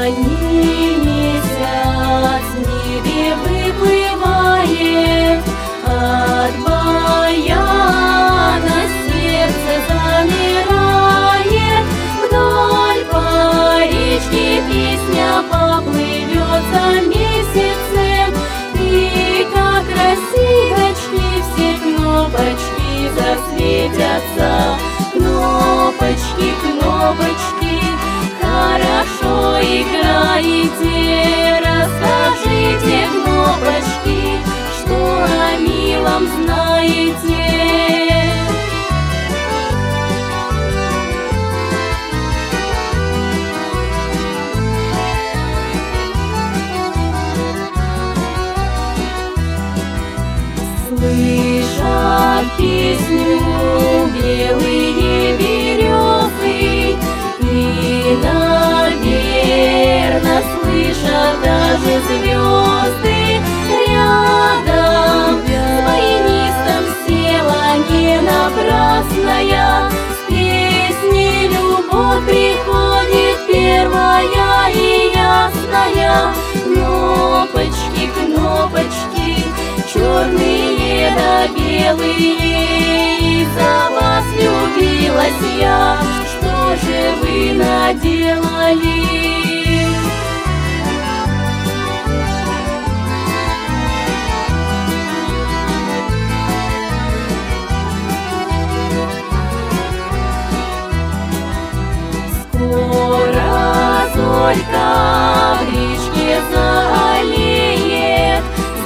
ранний месяц в небе выплывает, от баяна сердце замирает. Вдоль по речке песня поплывет за месяцем, и как красивочки все кнопочки засветятся. Кнопочки, кнопочки, хорошо играете, расскажите, кнопочки, что о милом знаете. Слышат песню белые березы, и, наверно, слышат даже звезды. Рядом с баянистом села не напрасная, с песней любовь приходит первая и ясная. Кнопочки, кнопочки, черные да белые, из-за вас влюбилась я, что же вы наделали? Скоро зорька в речке заалеет, с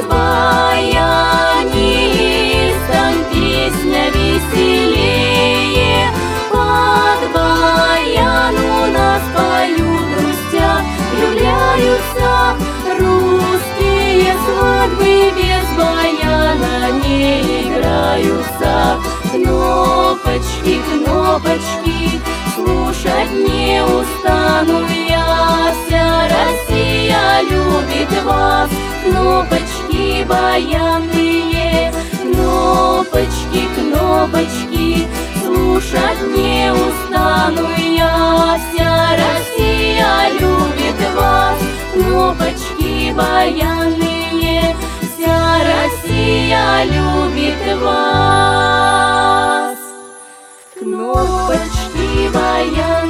баянистом песня веселее. Под баян у нас поют, грустят, влюбляются. Русские свадьбы без баяна не играются. Кнопочки, кнопочки, слушать не устану я, вся Россия любит вас. Кнопочки баянные, кнопочки, кнопочки, слушать не устану я, вся Россия любит вас. Кнопочки баянные, вся Россия любит вас. Кнопочки баянные.